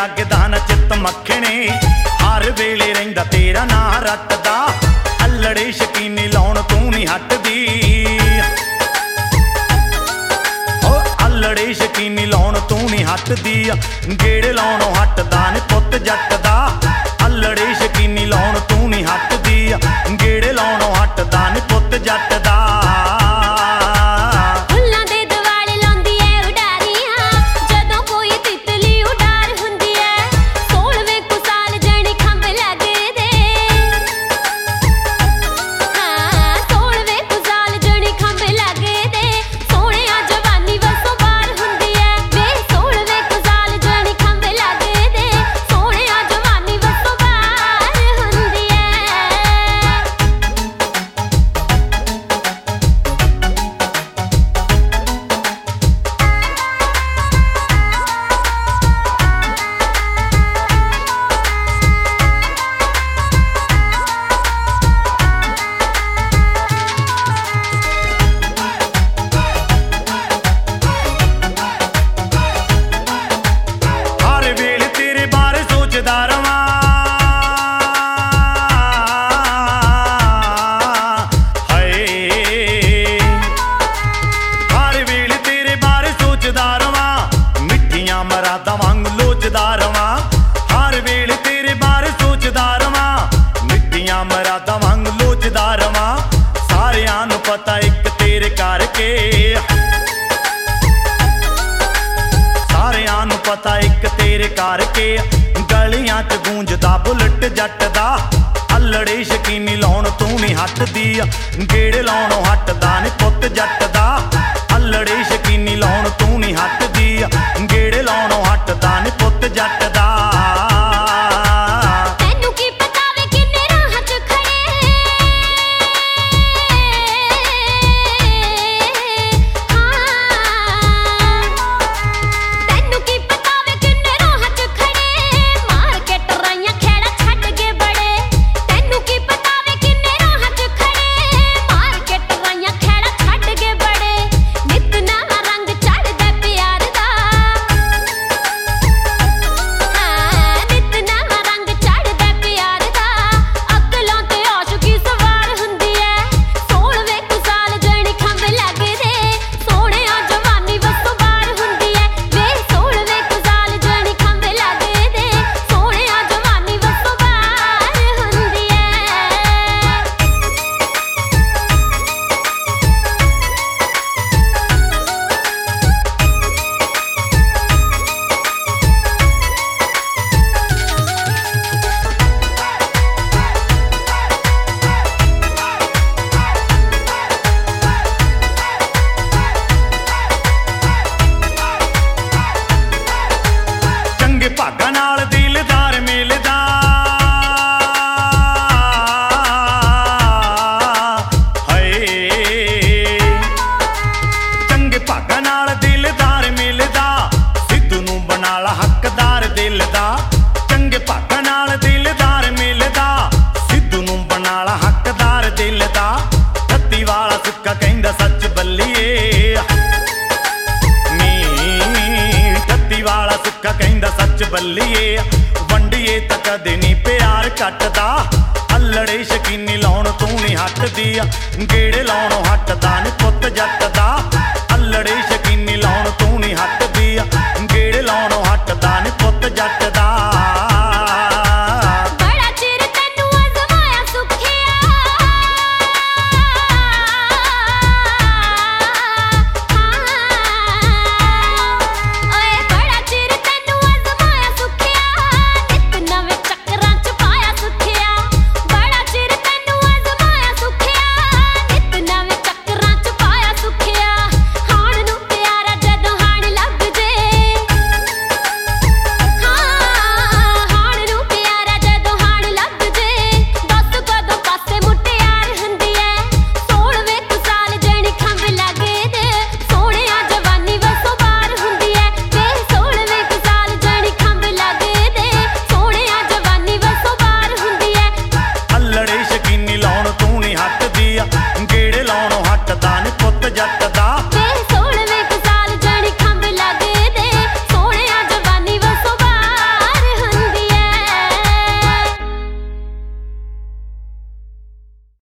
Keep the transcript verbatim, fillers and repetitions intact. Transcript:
जागदा न चित मखणे हर वेले रहिंदा तेरा ना रटदा अल्लड़े शकीनी लाउण तू नहीं हटदी ओ अल्लड़े शकीनी लाउण तू नहीं हटदी गेड़े लाउणों हटदा ने पुत जट दा अल्लड़े शकीनी लाउण तू नहीं हटदी गेड़े लाउणों हटदा ने पुत जट दा पता एक तेरे करके सारियां नूं पता एक तेरे करके गलियां च गूंजदा बुलट जट दा अल्लड़े शकीनी लाउण तू नहीं हटदी गेड़े लाउणों हटदा ने पुत जट दा अल्लड़े शकीनी लाउण तू नहीं हटदी गेड़े लाउणों हटदा ने पुत जट दा भागा नाल दिलदार मिलदा हाय चंगे भागा नाल दिलदार मिलदा सिद्धू नूं बना ला हकदार दिल दा चंगे भागा नाल दिलदार मिलदा सिद्धू नूं बना ला हकदार दिल दा कत्ती वाला सुक्का कहंदा सच बल्लीए नी कत्ती वाला सुक्का कहंदा सच बल्लीए वंडिए तां कदे नहीं प्यार कटदा अल्लड़े शकीनी लाउण तू नहीं हटदी गेड़े लाउणों हटदा ने पुत जट दा अल्लड़े शकीनी